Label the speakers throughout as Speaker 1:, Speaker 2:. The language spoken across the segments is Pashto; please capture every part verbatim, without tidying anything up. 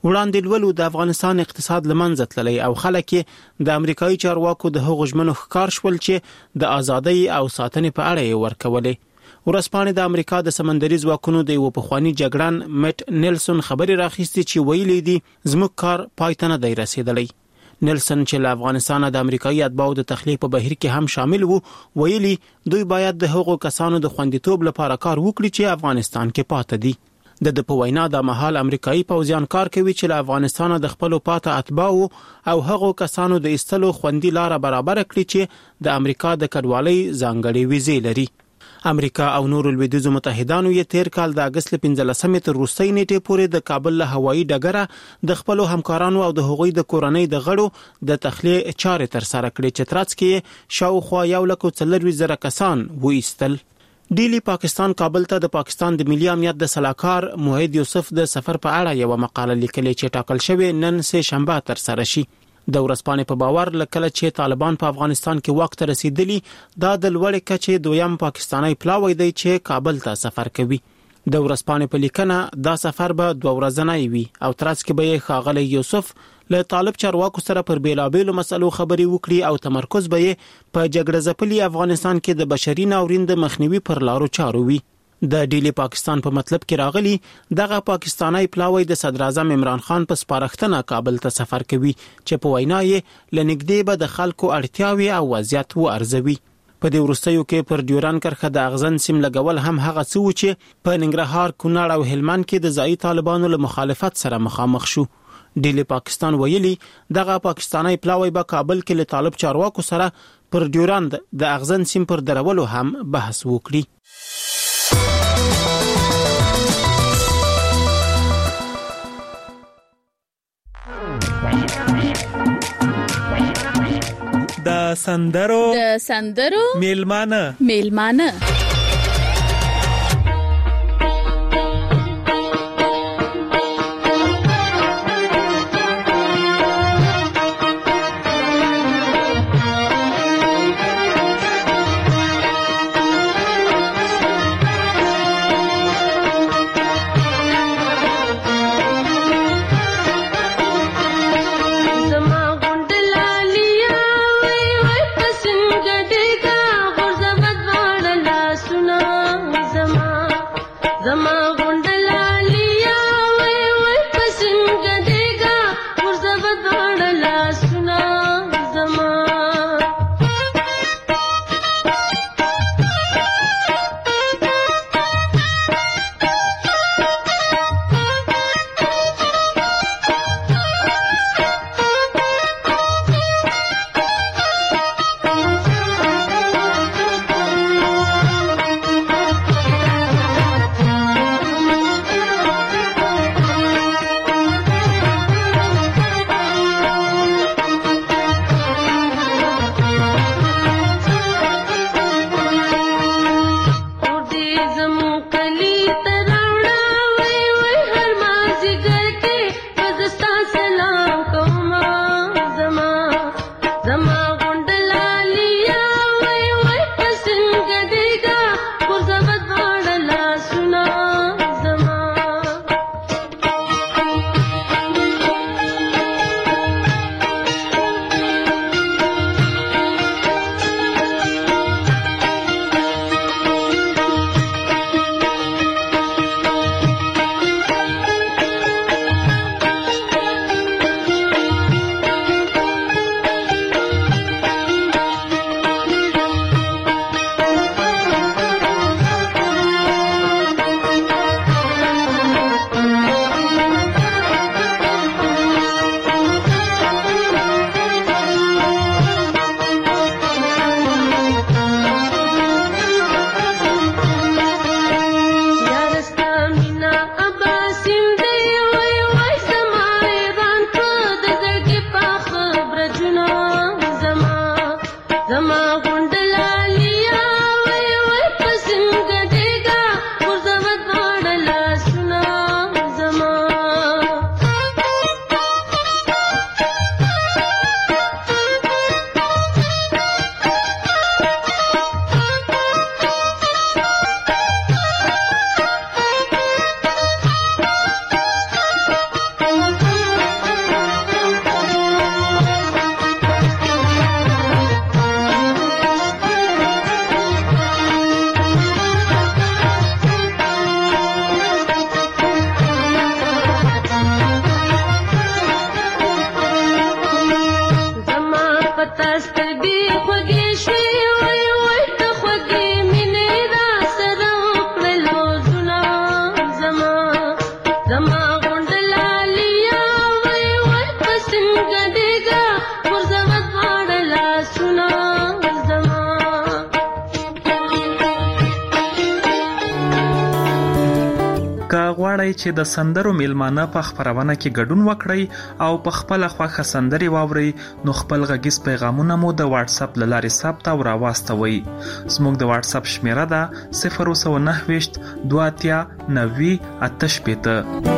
Speaker 1: وړاندې لولو د افغانستان اقتصاد لمنځه تللی او خلک د امریکایي چارواکو د هغو ژمنو ښکار شول چې د ازادۍ او ساتنې په اړه یې ورکولې. ورځپاڼې د امریکا د سمندري ځواکونو د یو پخواني جګړن میټ نیلسون خبرې راخیستې چې ویلي دي زموږ کار پای ته نه دی رسیدلی. نیلسون چې له افغانستان د امریکایي اتباعو د تخلیق په بهیر کې هم شامل وو ویلي دوی باید د هغو کسانو د خوندیتوب لپاره کار وکړي چې افغانستان کې پاتې دي. د د په وینا د مهال امریکایي پوځیان کار کوي چې له افغانستان د خپل پاته اتباعو او هغو کسانو د ایستلو خوندي لار برابر کړي چې د امریکا د کډوالۍ ځانګړي ویزې لري. امریکا او نورو لویدیځو متحدانو یې تیر کال د اگست پنځلسمې تر وروستۍ نیټې پورې د کابل له هوایي ډګره د خپلو همکارانو او د هغوی د کورنۍ د غړو د تخلیه چارې تر سره کړې چې ترڅ کې شاوخوا یو لک څلورویشت زره کسان وایستل. ډیلی پاکستان کابل ته د پاکستان د ملي امنیت د سلاکار موحد یوسف د سفر په اړه یو مقاله لیکلې چې ټاکل شوی نن سه شنبه تر سره شي. د ورځپاڼې په باور لکه چې طالبان په افغانستان کې وخت ته رسیدلی دا د لوړې کچې دویم پاکستانی پلاوی دی چې کابل ته سفر کوي. د ورځپاڼې په لیکنه دا سفر به دوه ورځنی وي او ترڅ کې به ښاغلی یوسف له طالب چارواکو سره پر بیلابیلو مسلو خبرې وکړي او تمرکز به په جګړه ځپلي افغانستان کې د بشري ناورین د مخنیوي پر لارو چارو وي. د ډیلی پاکستان په مطلب کې راغلی دغه پاکستانی پلاوی د صدر اعظم عمران خان په سپارښتنه کابل ته سفر کوي چې په وینا یې لنګدې به د خلکو اړتیاوي او وضعیت و ارزوي. په دې وروستیو کې پر ډیوران کرښه د اغزن سیم لګول هم هغه څه و چې په ننګرهار، کونړ او هلمند کې د ځایي طالبانو له مخالفت سره مخامخ شو. ډیلی پاکستان ویلي دغه پاکستانی پلاوی به کابل کې له طالب چارواکو سره پر ډیوران د اغزن سیم پر درولو هم بحث وکړي.
Speaker 2: د سندرو
Speaker 3: د سندرو
Speaker 2: میلمانه
Speaker 3: میلمانه
Speaker 2: غواړئ چې د سندرو میلمانه په خپرونه کې ګډون وکړئ او په خپل خوښه سندرې واورئ نو خپل غږیز پیغامونه مو د واتس اپ له لارې ثبت او راواستوئ. زموږ د واتس اپ شمیره ده صفر سوه نهه ویشت دوه اتیا نوي اته شپېته.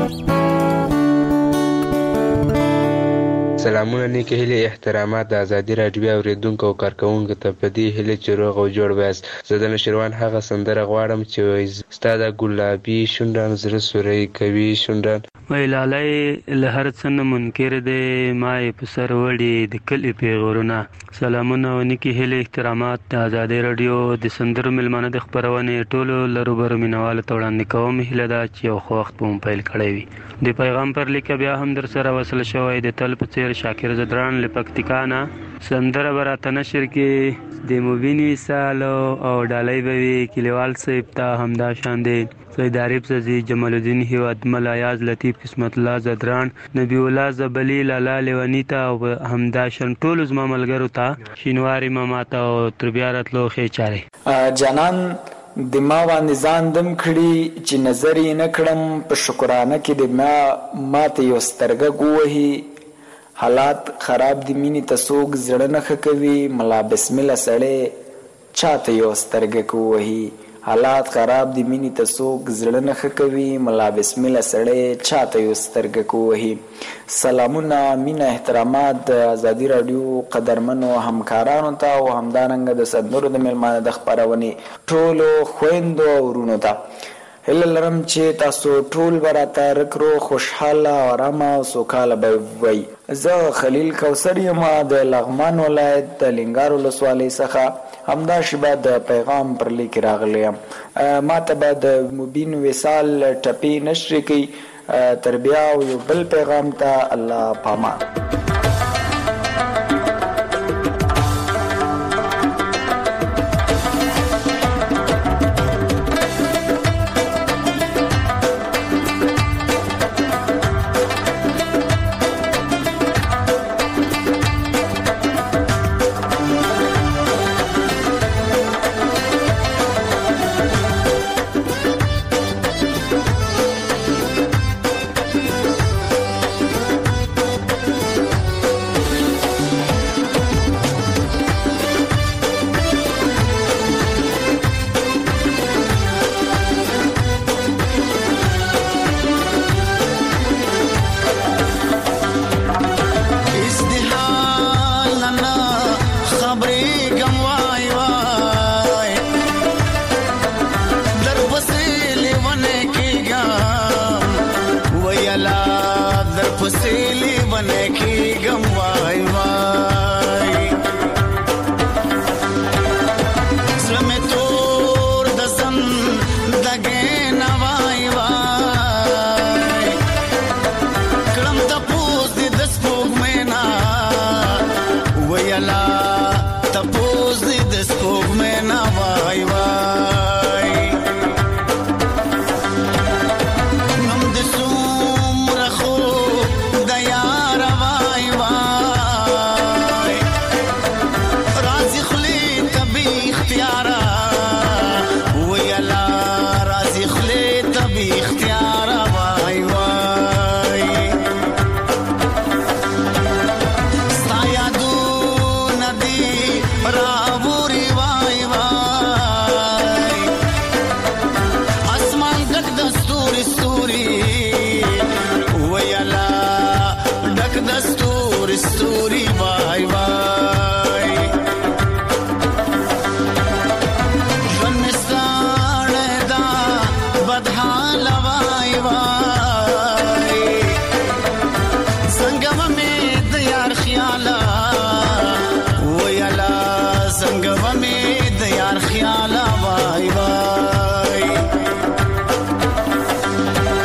Speaker 3: سلامونه نیکې هیلې احترامات د ازادي راډیو اورېدونکو او کارکوونکو ته په دې هیله چې روغ او جوړ یاست. زه د نشروان هغه سندره غواړم چې وایي ستا د ګلابي شونډان زړه سوری کوي شونډان.
Speaker 4: وای لالی له هر څه نه منکر دی ما یې په سر وړي د کلي پیغورونه. سلامونه او نیکې هیلې احترامات د ازادي راډیو د سندرو میلمانه د خپرونې ټولو لروبرو مینوالو ته وړاندې کوم هیله ده چې یو ښه وخت به مو پیل کړی وي. د پیغام پر لیکه بیا هم در سره وصل شوی د تل په څیر شاکر زدران له پکتیکا نه. سندره به راته نشر کې د مبین وصالو او ډالۍ به وي کلیوال صاحب ته همدا شان دی سید عارف زدی جمال الدین هیوادمل ایاز لطیف قسمت الله زدران نبی الله زبلی لالا لیونیتا او همدا شان ټول زما ملګرو ته شینواری ماما ته او تر بیا راتلو ښې چارې.
Speaker 5: جانان د ما باندې ځان دم کړي چې نظر یې نه کړم په شکرانه کې د ما ماته یو سترګه ګوهي حالات خراب دي مینې ته څوک زړه نه ښه کوي ملا بسم الله سړی چاته یو سترګه ګوهي حالات خراب دي مینې ته څوک زړه نه ښه کوي ملا بسم الله سړی چاته یو سترګه ګوهي. سلامونه مینه احترامات د ازادي راډیو قدرمنو همکارانو ته او همدارنګه د سندرو د میلمانه د خپرونې ټولو خویندو او ورونو ته. هیله لرم چې تاسو ټول به راته رکرو خوشحاله آرامه او سوکاله به وئ. زه خلیل کوثر یم د لغمان ولایت د لنګار ولسوالۍ څخه همدا شیبه د پیغام پر لیک راغلی یم. ما ته به د مبین وصال ټپې نشر کوي تر بیا یو بل پیغام ته الله پامان.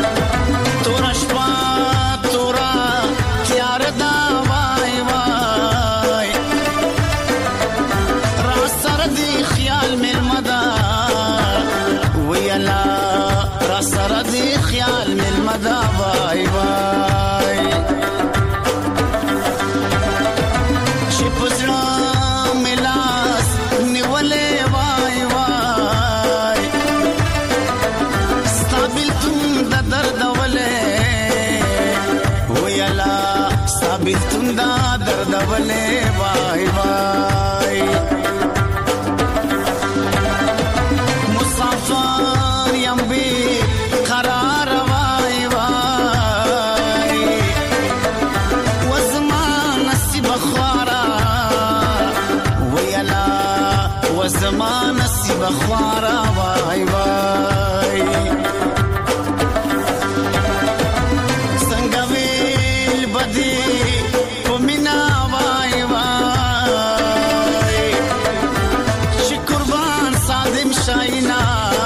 Speaker 6: تورا شپه تورا تیار دا وای وای الله ثابتون دا دردولې وای وای مسافر یم بی قرار وای وای وزما نصیب خوارا وی الله وزما نصیب خوارا وای وای څنګه ویل بدی پمینا وای وای چې قربان صادم شاینا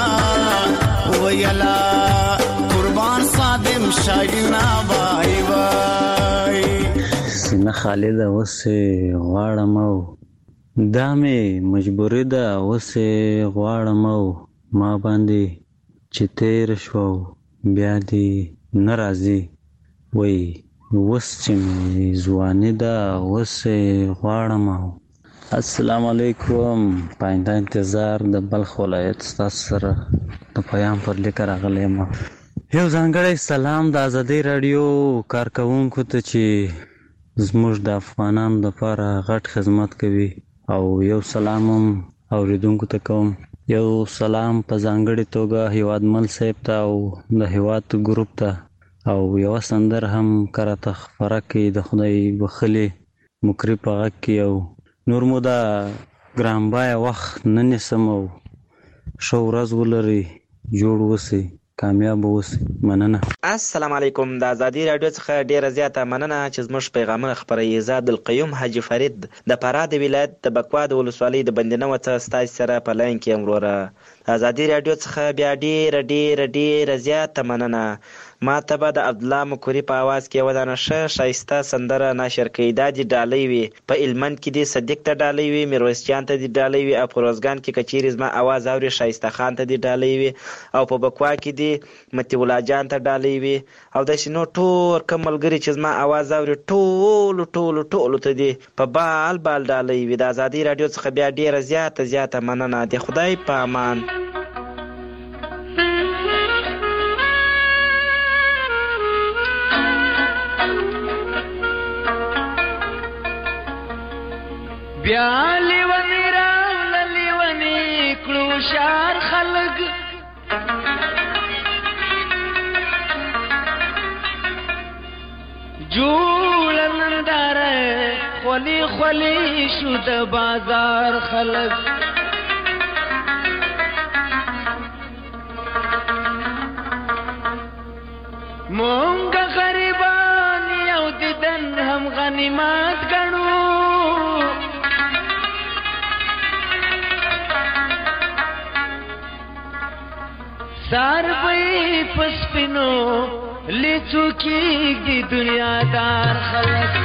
Speaker 6: ویلا قربان صادم شاینا وای وای
Speaker 7: سینه خالد اوسه غواړم او دا مې مجبوري ده اوسه غواړم او ما باندې چې تیر شو بیا دې ناراضي وای وس چې ځواني ده اوسه غواړم او السلام علیکم پاینده انتظار د بلخ ولایت ستاسو سره د پیام پر لیکه راغلی یم یو ځانګړی سلام د ازادۍ راډیو کارکوونکو ته چې زموږ د افغانانو دپاره غټ خدمت کوي او یو سلام هم اورېدونکو ته کوم یو سلام په ځانګړې توګه هیوادمل صاحب ته او د هیواد ګروپ ته او یوه سندره هم کراته خپره کړي د خدای بخلي مکري په غږ کې او نور مو دا ګرانبایه وخت نه نیسم او ښه ورځ ولرئ جوړ اوسئ کامیاب اوسئ مننه
Speaker 8: السلام علیکم د ازادي راډیو څخه ډیره زیاته مننه چې زموږ پیغامونه خپروي زه عبدالقیوم حاجي فرید د فراه د ولایت د بکوا د ولسوالۍ د بندنوه څخه ستاسو سره په لاین کې یم وروره ازادي راډیو څخه بیا ډیره ډیره ډیره زیاته مننه ما ته به د عبدالله مکوري په اواز کې یوه دانه ښه ښایسته سندره نشر کړي دا دې ډالۍ وي په هلمند کې دې صدیق ته ډالۍ وي میرویس جان ته دې ډالۍ وي او په روزګان کې که چیرې زما اواز اوري ښایسته خان ته دې ډالۍ وي او په بکوا کې دې متي الله جان ته ډالۍ وي او داسې نور ټول کوم ملګري چې زما اواز اوري ټولو ټولو ټولو ته دې په بال بال ډالۍ وي د ازادي راډیو څخه بیا ډیره زیاته زیاته مننه د خدای په امان
Speaker 9: بیا لیونی راوله لیونی کړو شار خلک جوړه ننداره خولی خولی شو د بازار خلک مونږ غریبان یو دیدن هم غنیمت ګڼو سار بی پسپینو لیچو کی دی دنیا دار خلق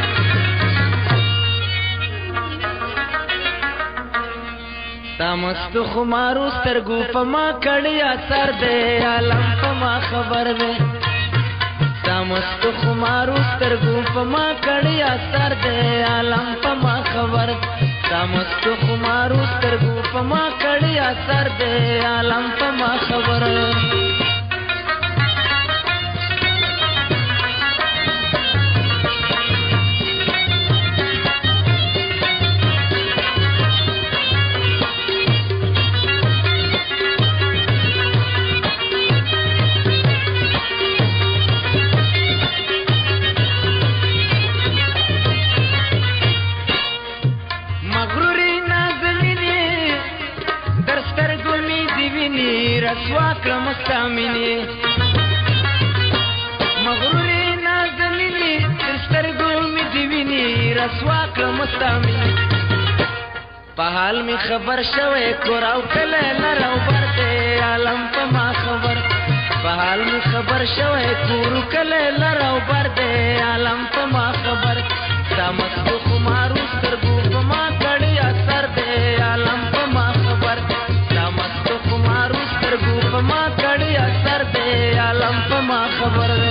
Speaker 9: تامست خمارو سترگو پما کڑی اثر دے عالم پما خبر دے تامست خمارو سترگو پما کڑی اثر دے عالم پما خبر تامست خمارو سترگو پما کڑی اثر دے عالم پما خبر رسوا کړم ستامینه مغروري نازنینه سترګو می دی ویني رسوا کړم ستامینه په حال می خبر شوه کوراو کله لراو برته عالم په ما خبر په حال می خبر شوه کورو کله لراو برته عالم په ما خبر تامستو خمارو سترګو په ما کړي اثر دې عالم په ما خبر تامستو خمارو سترګو په ما کړي اثر دې عالم په ما خبر دې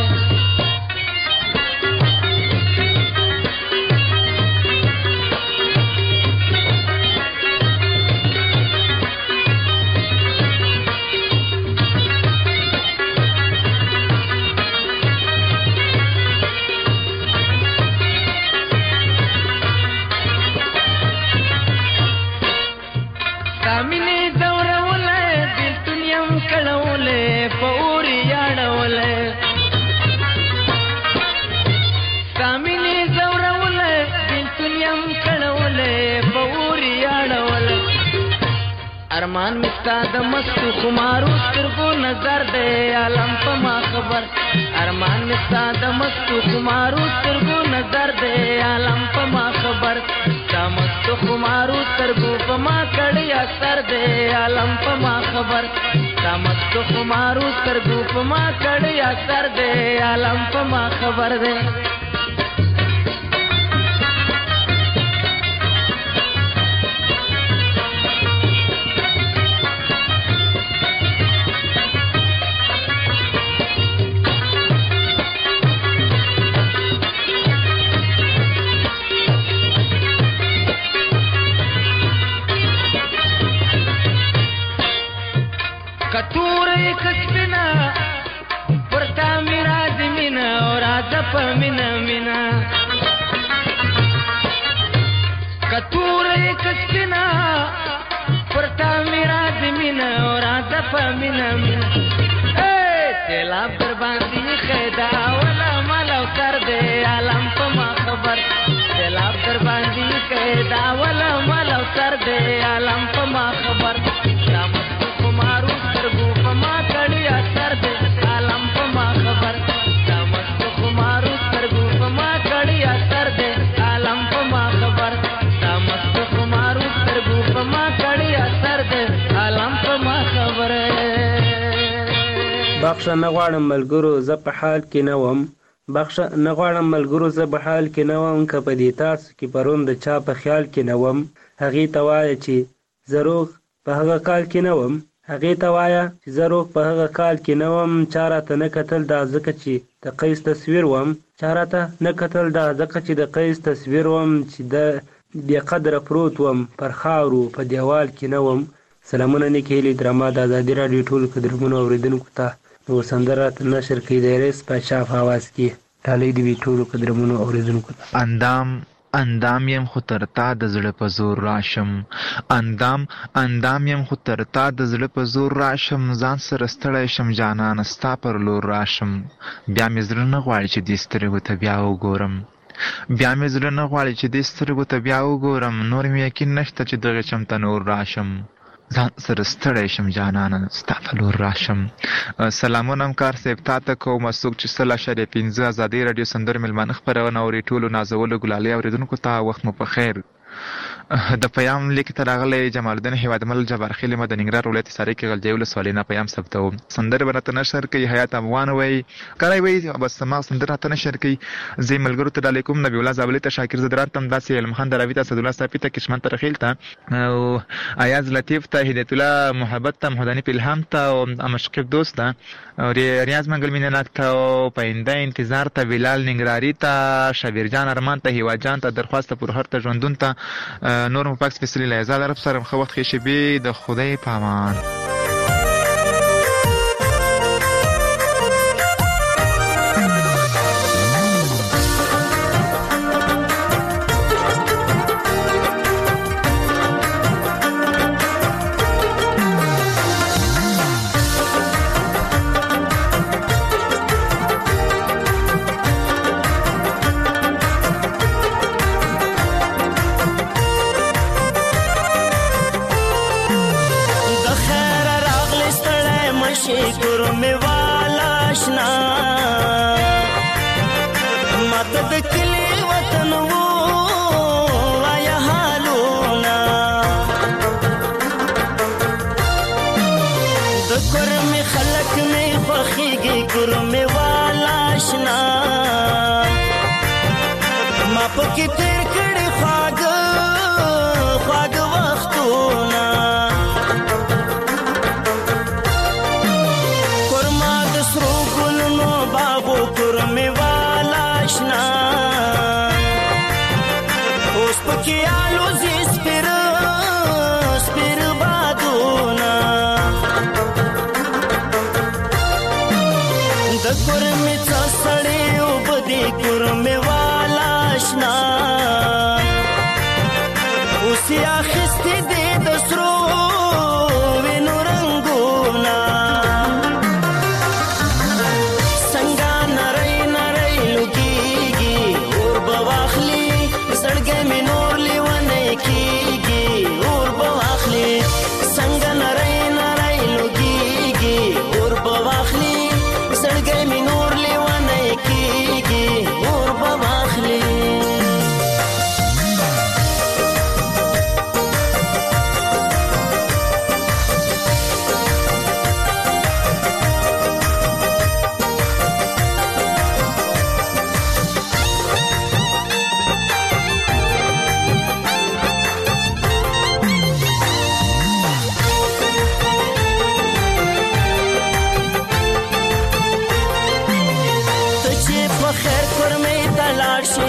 Speaker 9: ارمان مستا د مستو خمارو سترګو نظر دی عالم په ما خبر ارمان مستا د مستو خمارو سترګو نظر دی عالم په ما خبر دا مستو خمارو سترګو په ما کړي اثر دی عالم په ما خبر دا مستو خمارو سترګو په ما کړي اثر دی عالم په ما خبر دی کتوری کسبنا پرتا میرا زمینا اور آدپ مینا مینا کتوری کسبنا پرتا میرا زمینا اور آدپ مینا مینا اے تیلاب در باندی خیدا والا مالو کر دے عالم پا ما خبر تیلاب در باندی خیدا والا مالو کر دے عالم پا ما خبر دامستو خمارو سترگو پا ما کڑی اثر دے عالم پا ما خبر دامستو خمارو سترگو پا ما کڑی اثر دے عالم پا ما خبر دامستو خمارو سترگو پا ما کڑی اثر دے عالم پا ما خبر
Speaker 3: بخښه نه غواړم ملګرو زه په حال کې نه وم بخښه نه غواړم ملګرو زه په حال کې نه وم که په دې تاسو کې پرون د چا په خیال کې نه وم هغې ته وایه چې زه روغ په هغه کال کې نه وم هغې ته وایه چې زه روغ په هغه کال کې نه وم چا راته نه کتل دا ځکه چې د قیس تصویر وم چا راته نه کتل دا ځکه چې د قیس تصویر وم چې د بې قدره پروت وم پر خاورو په دیوال کې نه وم سلامونه نیکې هیلې ډرامه د ازادي راډیو ټولو قدرمنو اورېدونکو ته نور سندره نشر کوي د ریس پاچا په اواز کې ډالۍ دې وي ټولو قدرمنو اورېدونکو ته
Speaker 10: اندام اندام یم خو تر تا د زړه په زور راشم اندام اندام یم خو تر تا د زړه په زور راشم ځان سره ستړی شم جانانه ستا پر لور راشم بیا مې زړه نه غواړي چې دې سترګو ته بیا وګورم بیا مې زړه نه غواړي چې دې سترګو ته بیا وګورم نور مې یقین نشته چې دغه چم ته نور راشم ځان سره ستړی شم جانانه ستا په لور راشم سلامونه همکار صاحب تا ته کوم څوک چې سل اشاریه پنځه ازادي راډیو سندرو میلمانه خپرونه اوري ټولو نازولو ګلالۍ اورېدونکو ته وخت مو په خیر د پیام لیک ته راغلی جمال الدین هیوادمل جبارخیل مه د ننګرهار ولایت حصاري کې غلجیو ولسوالۍ نه پیام ثبتوم سندرې به راته نشر کوي حیات افغان وایي کلی وایي بس ما سندره راته نشر کوي زه یې ملګرو ته ډالۍ کوم نبي الله زابلي ته شاکر زدران ته همداسې علمخان دراوي ته اسدالله صافي ته کشمن ته رخیل ته او ایاز لطیف ته هدایت الله محبت ته محمداني الهام ته او مشکف دوست ته او ریاض منګل مینناک ته او پاینده انتظار ته بلال ننګرهاري ته شبیر جان ارمان ته هیوا جان ته درخواست پر هر ته ژوندون ته نور مو پاک سپیڅلي لیزال عرب سره مخه وخت ښې شبې د خدای په امان
Speaker 11: څنګه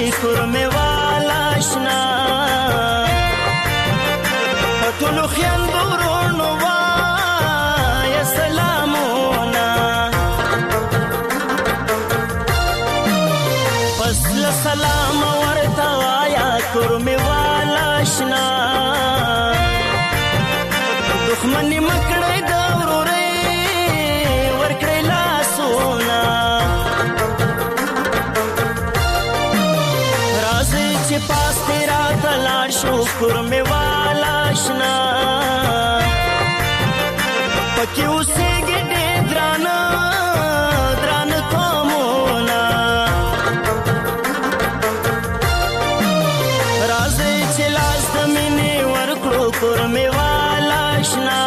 Speaker 11: کورمه والا آشنا ټولو خویندو ورونو وایه سلامونه پس له سلام ورته وایه کورمه والا آشنا دښمني مه کړئ د ورورۍ ورکړئ لاسونه راځئ چې پاس دې راته لاړ شو کورمې والا آشنا پکې اوسېږي ډېر درانه درانه قومونه راځئ چې لاس د مینې ورکړو کورمې والا آشنا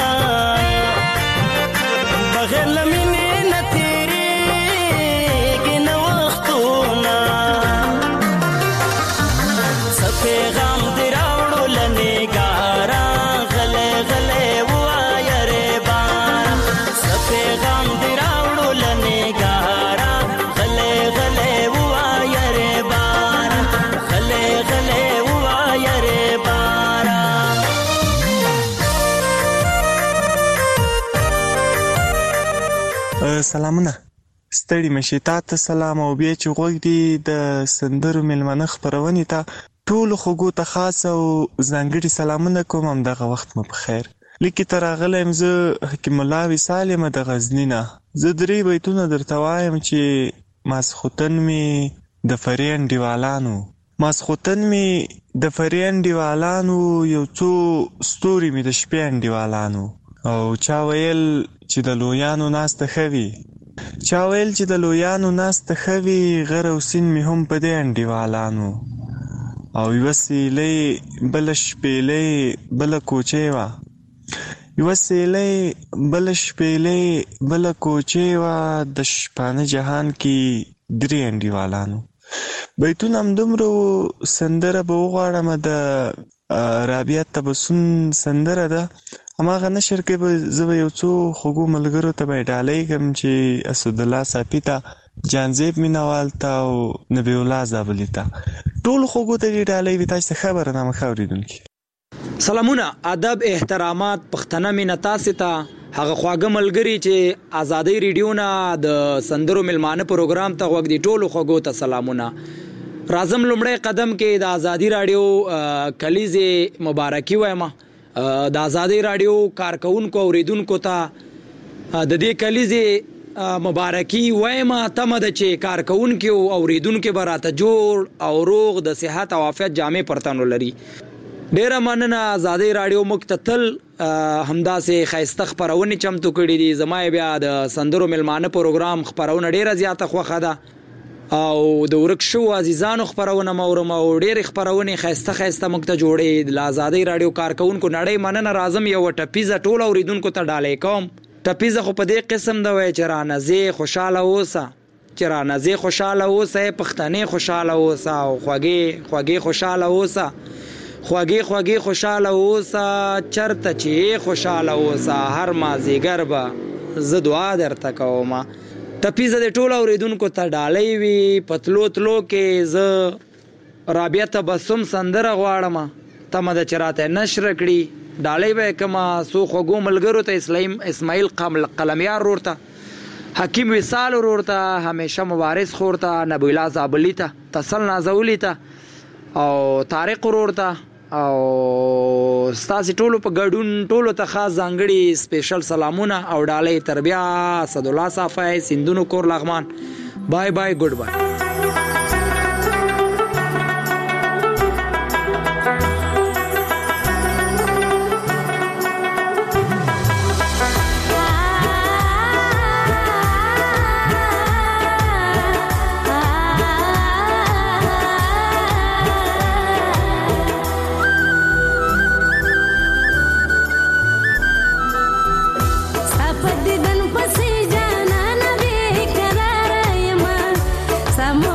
Speaker 11: بغیر له مینې نه تېرېږي نه وختونه څه پیغام دې راوړو له نګاره غلی غلی ووایه ریباره څه پیغام دې راوړو له نګاره غلی غلی ووایه ریباره غلی غلی ووایه ریباره
Speaker 12: سلامونه ستړي مشي تا ته سلام او بیا چې غوږ دي د سندرو میلمانه خپرونې ته ټولو خوږو ته خاص او ځانګړي سلامونه کوم همدغه وخت مو په خیر لیکې ته راغلی یم زه حکیم الله وصال یم د غزني نه زه درې بیتونه درته وایم چې ماسخوتن مې د فرې انډیوالانو ماسخوتن مې د فرې انډیوالانو یو څو ستوري مې د شپې انډیوالانو او چا ویل چې د لویانو ناسته ښه وي چا ویل چې د لویانو ناسته ښه وي غر او سیند مې هم په دې انډیوالانو او یوه سیلۍ بله شپېلۍ بله کوچۍ وه یوه سیلۍ بله شپېلۍ بله کوچۍ وه د شپانه جهان کې درې انډیوالانو بیتونه همدومره سندره به وغواړمه د رابعه تبسم سندره ده هماغه نشر کې به زه به یو څو خوږو ملګرو ته به یې ډالۍ کړم چې اسدالله صافي ته جانزیب مینوال ته او نبی الله زابلي ته ټولو خوږو ته دې ډالۍ وي تاسو ته خبرنامه ښه اورېدونکي
Speaker 13: سلامونه ادب احترامات پښتنه مینه تاسو ته هغه خواږه ملګري چې آزادۍ ریډیو نه د سندرو میلمانه پروګرام ته غوږ دي ټولو خوږو ته سلامونه راځم لومړی قدم کې د آزادۍ راډیو کلیزې مبارکي وایم د آزادۍ راډیو کارکونکو اوریدونکو ته د دې کلیزې مبارکي وایم تمه ده چې کارکونکو اوریدونکو به راته جوړ او روغ د صحت او عافیت جامې پرتانو لري ډیره مننه آزادۍ راډیو موږ ته تل همداسې ښایسته خپرونې چمتو کړي دي زما بیا د سندرو میلمانه پروګرام خپرونه ډیره زیاته خوښه ده او د ورک شو عزیزانو خپرونه مورم او ډېرې خپرونې ښایسته ښایسته موږ ته جوړې د آزادۍ راډیو کارکونکو نړۍ مننه راځم یو ټپیزه ټول اوریدونکو ته ډالۍ کوم ټپیزه خو په دې قسم ده وایي چې رانه ځې خوشحاله اوسه چې رانه ځې خوشحاله اوسه پښتنې خوشحاله اوسه او خوږې خوږې خوشحاله اوسه خوږې خوږې خوشحاله اوسه چرته چې خوشحاله اوسه هر مازدیګر به زه دعا درته کومه ټپیزه د ټولو اوریدونکو ته ډالۍ وي په تلو تلو کې زه رابعه تبسم سندره غواړم تمه ده چې راته نشر کړي ډالۍ به یې کومه څو خوږو ملګرو ته اسماعیل قلمیار ورور ته حکیم وصال ورور ته همیشه مبارز خور ته نبی الله زابلي ته تسل نازولي ته او طارق ورور ته او ستاسو ټولو په ګډون ټولو ته خاص ځانګړي سپیشل سلامونه او ډالۍ تربیه اسدالله صافی سندونو کور لغمان بای بای ګډ بای
Speaker 14: Sama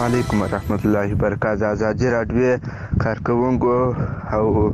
Speaker 3: علیکم ورحمت الله وبرکاته. ازادي راډیو کارکونکو او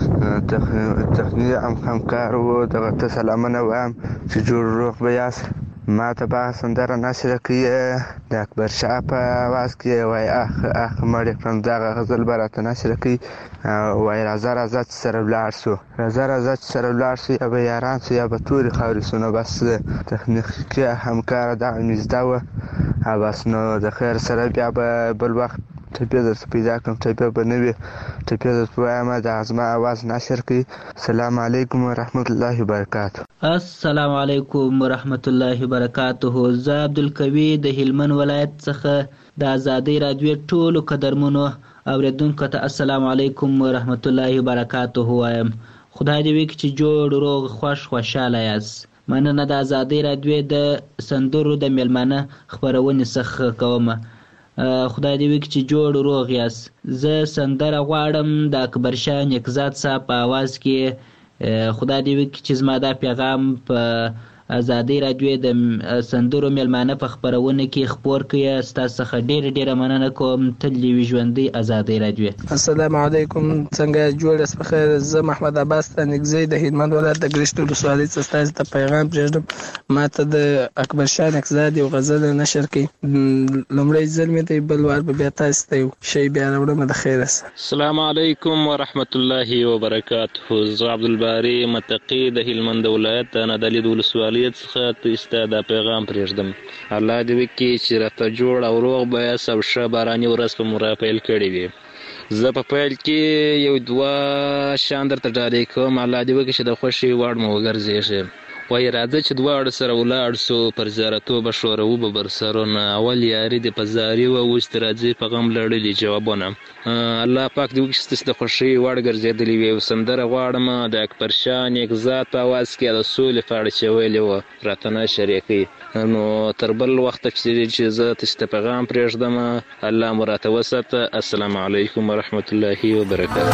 Speaker 3: تخنیکي همکارو دغه ته سلامونه وایم چې جوړ روغ به یاست. ما ته به سندره نشره کوي د اکبر شاه په اواز کې وایي اخ اخ مړ کړم، دغه غزل به راته نشره کوي وایي راځه راځه چې سره ولاړ شو، راځه راځه چې سره ولاړ شو، یا به یاران شو یا به تورې خاورې شو. نو بس تخنیکي همکاره دغه مې زده وه او بس نو د خیر سره بیا به بل وخت ټپې درته پیدا کړم، ټپې به نه وي، ټپې درته وایم د زما اواز نشر کوي. السلام علیکم ورحمت الله وبرکاته.
Speaker 14: السلام علیکم ورحمت الله وبرکاته. زه عبدالقوي د هلمند ولایت څخه د ازادۍ راډیو ټولو قدرمنو اوریدونکو ته السلام علیکم ورحمت الله وبرکاته وایم. خدای دې وکړي چې جوړ روغ خوش خوشحاله یاست. مننه د ازادۍ راډیو د سندرو د میلمانه خپرونې څخه کوم. خدای دې وکړي چې جوړ روغ یاست. زه سندره غواړم د اکبر شاه نیکزاد صاحب په اواز کې. خدای دې وکړي چې زما دا پیغام په ازادۍ راډیو د سندرو میلمانه په خپرونه کې خپور کړئ. ستاسو څخه ډېره ډېره مننه کوم. تل دې وي ژوندۍ ازادۍ راډیو.
Speaker 15: السلام علیکم، څنګه جوړ یاست؟ بخیر. زه محمد عباس تانکزی د هلمند ولایت د ګرشت ولسوالۍ څخه ستاسو ته پیغام پرېږدم. ما ته د اکبر شاه نیکزاد یو غزل نشر کړي. لومړی ځل مې دی، بل وار به بیا تاسو ته یو شی بیا راوړم. د خیره سره.
Speaker 16: السلام علیکم ورحمت الله وبرکاته. زه عبدالباري متقي د هلمند ولایت د نادعلي ولسوالۍ څخه ته ستا دا پیغام پرېږدم. الله دې وکړي چې راته جوړ او روغ به یاست او ښه باراني ورځ په مو راپیل کړې وي. زه په پیل کې یو دوه شیان درته ډالۍ کوم. الله دې وکړي چې د خوښې وړ مو وګرځېږي. وایي راځه چې دواړه سره ولاړ سو، پر زیارتو به شوروو به برسرونه، اول یاري دې په زاري وه، اوس دې راځي په غم لړلي جوابونه. الله پاک دې وکړي چې ستاسې د خوښۍ وړ ګرځېدلې وي. یو سندره غواړم د اکبر شاه نیکزاد په اواز کې د سولې په اړه چې ویلې وه راته نشر یې کوي. نو تر بل وخته چې زه تاسې ته پیغام پرېږدم، الله مو راته وساته. السلام علیکم ورحمت الله وبرکاته.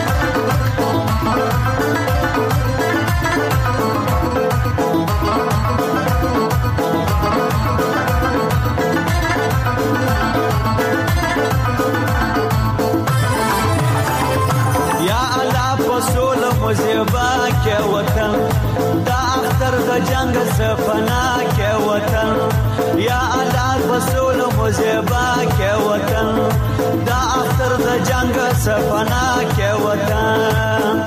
Speaker 11: مزیبا کې وطن دا اختر د جنگ سفنا کې وطن، یا الله رسول مزیبا کې وطن دا اختر د جنگ سفنا کې وطن.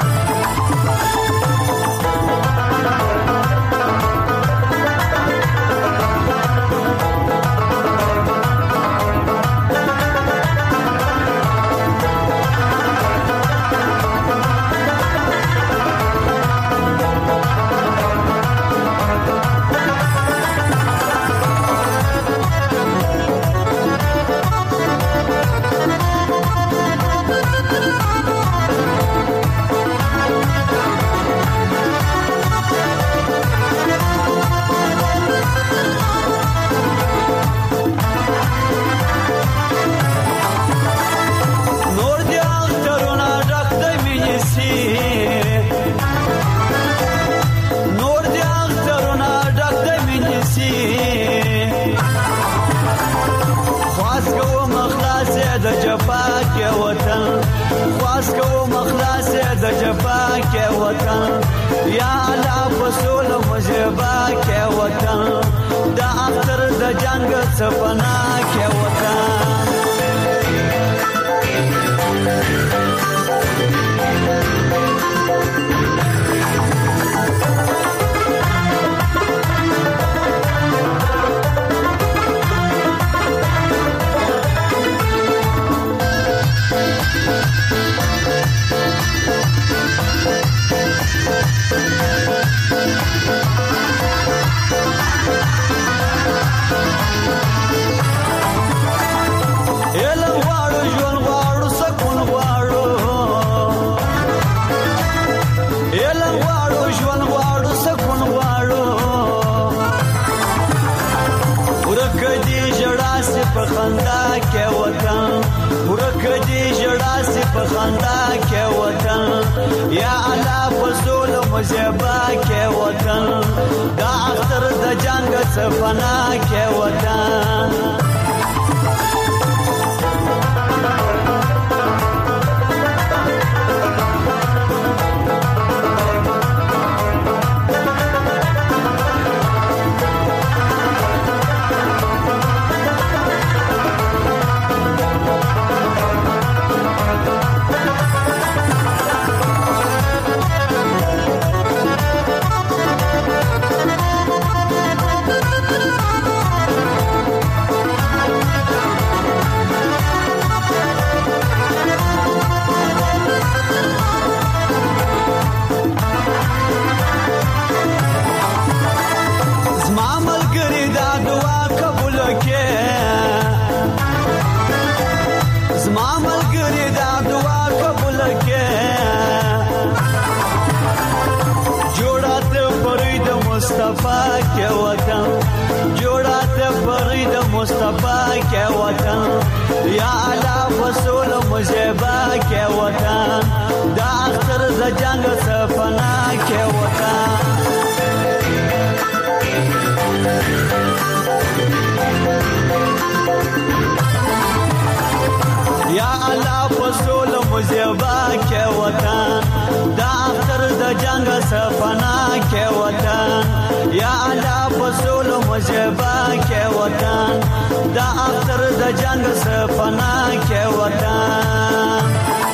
Speaker 11: یا الله رسول مزیبا کې وطن دا اختر د جنگ سفنا کې وطن. یا الله رسول مزیبا کې وطن دا اختر د جنگ سفنا کې وطن. مصطفی کے وطن یا اعلی فصول مجیبہ کے وطن دا اختر د جنگ سفنا کے وطن یا اعلی فصول مجیبہ کے وطن دا اختر د جنگ سفنا کے وطن یا اعلی فصول مجیبہ کے وطن دا اختر د جنگ سفنا کے وطن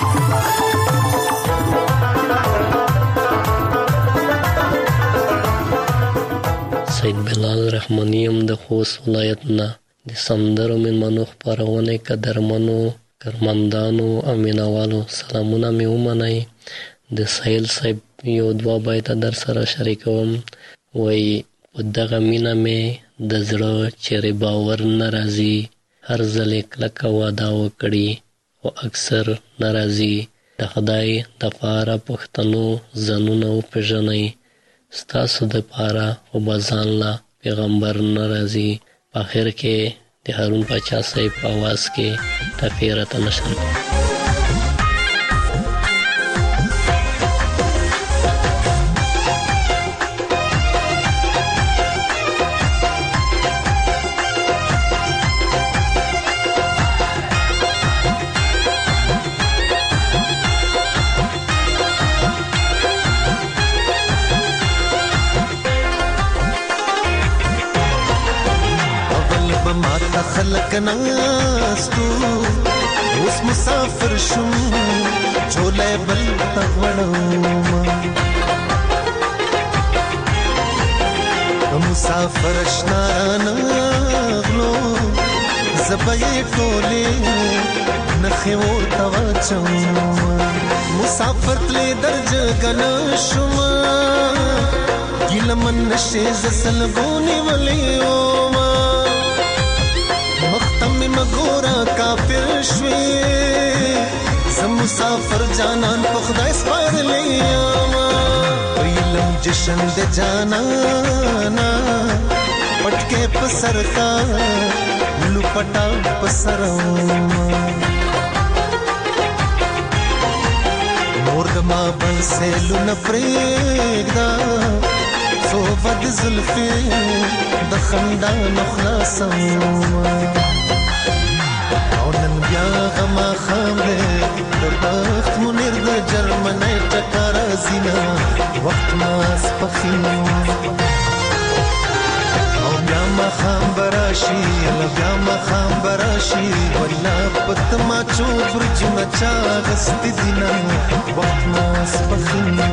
Speaker 17: سید بلال رحمانیم د خوست ولایت نه د سندرو مېلمنو خپرونې قدرمنو کارمندانو او مینوالو سلامونه مې ومنئ. د سهیل صاحب یو دوه بیته در سره شریکوم. وایي په دغه مینه مې د زړه چیرې باور نه راځي، هر ځل یې کلکه وعده وکړي خو اکثر نه راځي. د خدای دپاره پښتنو ځانونه وپېژنئ، ستاسو دپاره خو به ځان له پیغمبر نه راځي. په آخر کې د هارون پاچا صاحب په آواز کې ټپې راته نشر کړي.
Speaker 18: خلق ناستو اوس مسافر شم چولې بل تغړم مسافر اشنا نغلو زبې ټولې نخې ورته واچم مسافر تلې درج غن شم ګلمن نشه زسل ګونی ولې او مختم مګورا کافر شوي زم مسافر جانان په خدای سپارلې ما ویلم جشن د جانانا پټکه په سر کا لپټا په سر نور د ما بل سه لن پرېږدا سو ود زلفي د خندان خلاصم او نن بیا غما خامله د بخت منیر د جرمنۍ ټکر زینا وخت ما سپخینو او بیا ما خام براشي ل بیا ما خام براشي ولا پت ما چو برج نچا غست دینا وخت ما سپخینو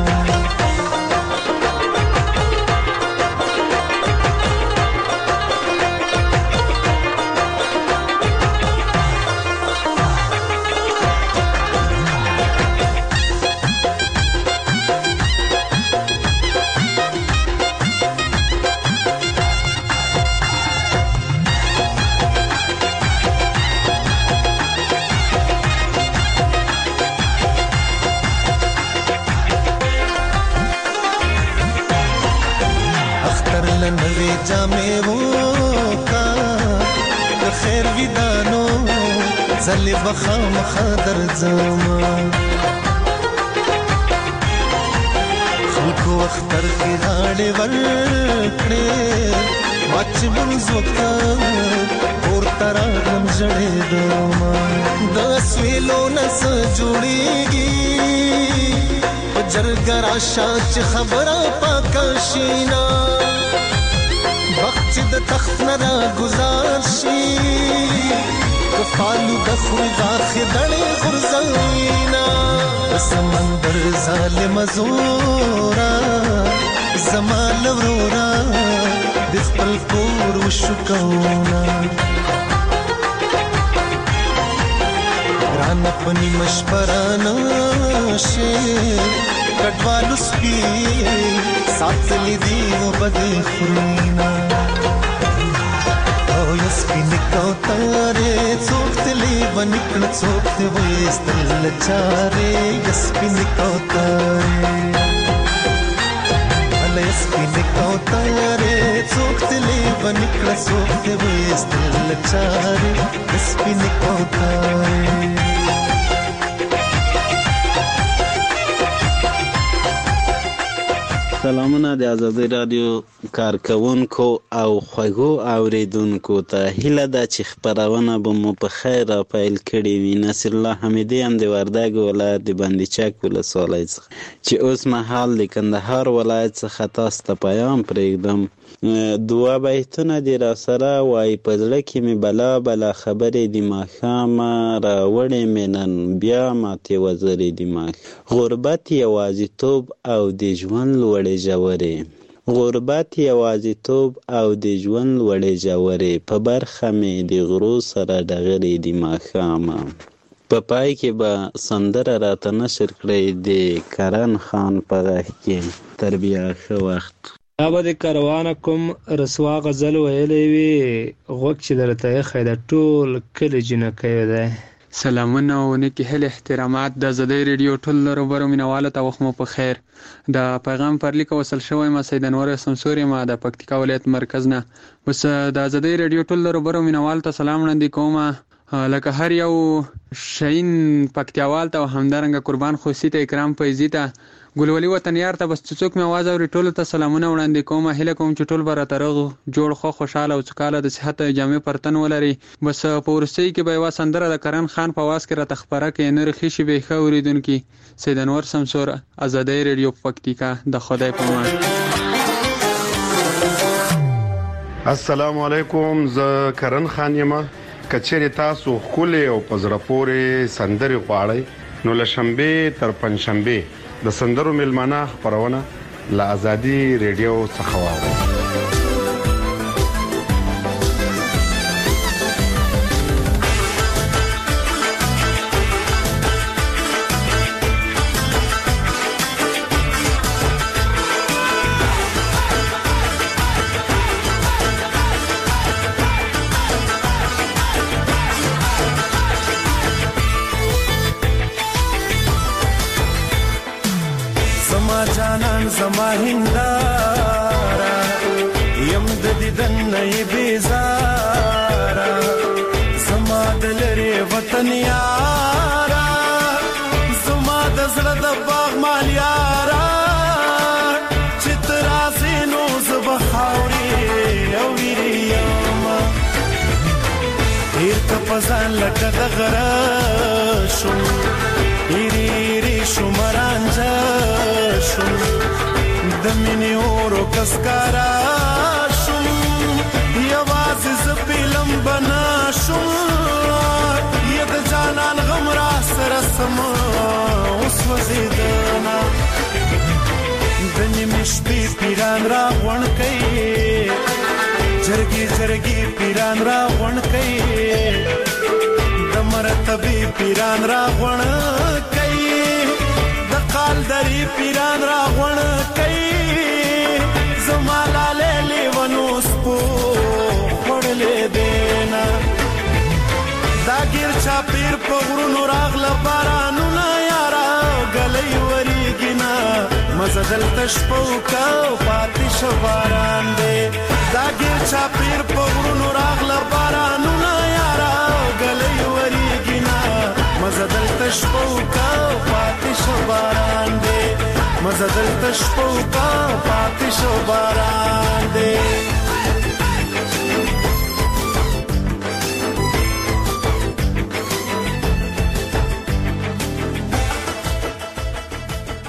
Speaker 18: زلی بخام خادر زما خلکو اختر کی غاڑی ورکڑی ماچ منز وقتا اور تراغم جڑی دوما دس ویلو نس جوڑی گی جرگر آشاچ خبرا پاکا شینا وقت د تخت نرا گزار شی کفالو دخوی غاخ دڑی غرزائینا سمندر ظالم زورا زمال ورورا دخپل کور وشکونا رانا پنی مشپرانا شیر کٹوالو سپی ساتھ لی دیو بدی خورینا یسپی نکاو تارے څوک تلی ونکړه څوک ته وېستل چارې یسپی نکاو تارې هله یسپی نکاو تارې څوک تلی ونکړه څوک ته ایستل چارې د سپینې کوترې.
Speaker 7: سلامونه د ازادي رادیو کارکونکو او خوږو اوریدونکو ته. هیله ده چې خپرونه به مو په خیر را پیل کړې وي. نصر الله حمیدي هم د وردګ ولایت د بندیچک ولسوالۍ څخه چې اوس مهال د کندهار ولایت څخه تاسو ته پیام پرېږدم. دوه بیتونه دې را سره وایي: په زړه کې مې بلا بلا خبرې د ماښامه راوړې مې نن بیا ماتې وزرې د ماښ. غربت یوازیتوب او د ژوند لوړې ژورې غربت یوازیتوب او د ژوند لوړې ژورې په برخه مې د غرو سره ډغرې د ماښامه. په پای کې به سندره راته نشر کړئ د کرن خان په غږ کې. تر بیا ښه وخت.
Speaker 19: دا به د کاروانه کوم رسوا غزل ویلی وي، غوږ چې درته ایښی د ټول کلي جنکۍ دی.
Speaker 20: سلامونه او نیکې هیلې احترامات د ازادۍ ریډیو ټول روبرو مینوالو ته وخت مو په خیر. د پیغام پر لیک وصل شوی ما سید انور سمسور یم د پکتیکا ولایت مرکز نه. اوس د ازادۍ ریډیو ټول روبرو مینوالو ته سلام وړاندې کوم. لکه هر یو شاهین پکتیاوال ته او همدارنګه قربان خوسي ته اکرام فیضي ته ګلولي وطنیار ته بس څوک مې آواز اوري ټولو ته سلامونه وړاندې کوم. هیله کوم چې ټول به راته روغ جوړ خو خوشحاله او سوکاله د صحت جامې پر تن ولري. بس په وروستۍ کې به یوه سندره د کرن خان په آواز کې راته خپره کړي. نور ښې شي به ښه اورېدونکي. سید انور سمسور، ازادۍ ریډیو پکتیکا. د خدای په امان.
Speaker 21: السلام علیکم، زه کرن خان یم. که چیرې تاسو ښکلې او په زړه پورې سندرې غواړئ نو له شنبې تر پنجشنبې د سندرو میلمانه خپرونه له ازادي ریډیو څخه واورئ.
Speaker 18: زما هندارا یم د دیدن نه بیزارا زما د لري وطن یارا زما د زړه د باغ مال یارا چې تر ازینو زب خاوري او ویریما هیر ک پزان لکه د غرا شو ایری شو مرانجا شو د مینې اورو کسکارا شوم یوازې زه فلم بنا شوم یا د جانان غم را سره سم اوس وزیدنا د نیمې شپې پیران را غونډ کوي جرګي جرګي پیران را غونډ کوي د مرتبې پیران را غونډ کوي د قال دری پیران را غونډ کوي زما لاله لیونو سپو خړلې دینا دا غیر چا پیر په غرونو راغله بارانونه یارا غلې وریګینا مزدل تشپو کا پاتې شو باران دې دا غیر چا پیر په غرونو راغله بارانونه یارا غلې وریګینا مزدل تشپو کا پاتې شو باران دې مزدل تشپو کا پاتې شو باران دې.